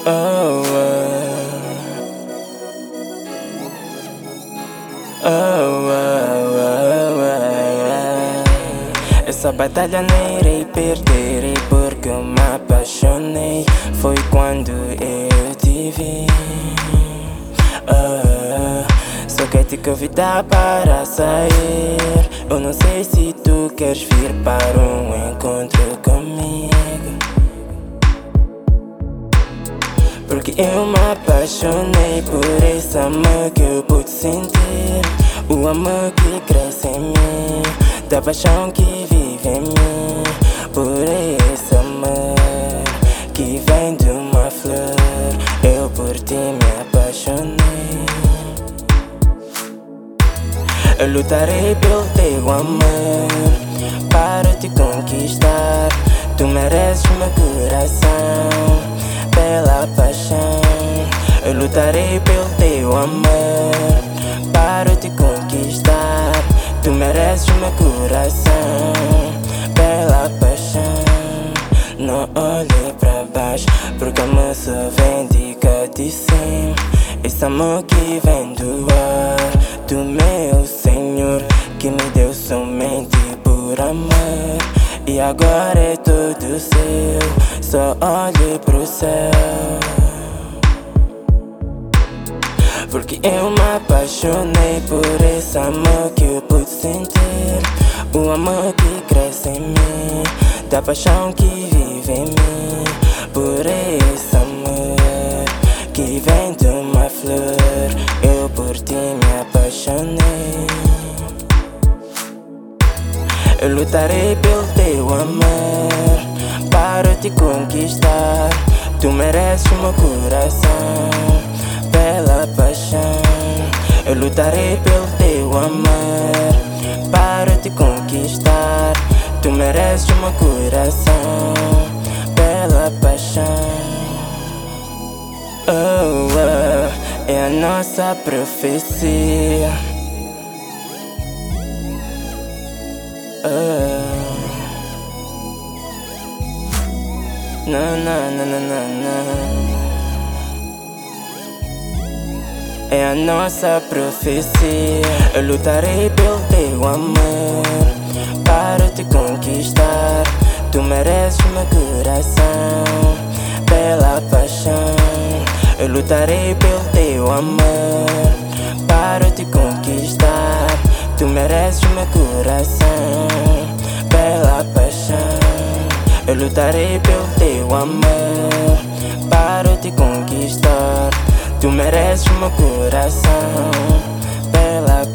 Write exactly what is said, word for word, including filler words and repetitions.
Oh, oh, oh, oh, oh. Essa batalha não irei perder, porque eu me apaixonei. Foi quando eu te vi. Oh, só que te convidar para sair. Eu não sei se tu queres vir para um encontro comigo, porque eu me apaixonei por esse amor que eu pude sentir. O amor que cresce em mim, da paixão que vive em mim. Por esse amor que vem de uma flor, eu por ti me apaixonei. Eu lutarei pelo teu amor para te conquistar. Tu mereces meu coração pela paixão. Eu lutarei pelo teu amor para te conquistar. Tu mereces meu coração pela paixão. Não olhe pra baixo, porque amor só vem de cá de cima. Esse amor que vem do ar, do meu Senhor, que me deu somente por amor. E agora é todo seu, só olhe pro céu. Porque eu me apaixonei por esse amor que eu pude sentir. O amor que cresce em mim, da paixão que vive em mim. Por esse amor que vem de uma flor, eu por ti me apaixonei. Eu lutarei pelo teu amor para te conquistar. Tu mereces meu coração pela paixão. Eu lutarei pelo teu amor para te conquistar. Tu mereces meu coração pela paixão. Oh, oh, é a nossa profecia. Oh. Não, não, não, não, não, não. É a nossa profecia. Eu lutarei pelo teu amor para te conquistar. Tu mereces meu coração pela paixão. Eu lutarei pelo teu amor para te conquistar. Tu mereces meu coração pela paixão. Eu lutarei pelo teu amor para te conquistar. Tu mereces meu coração pela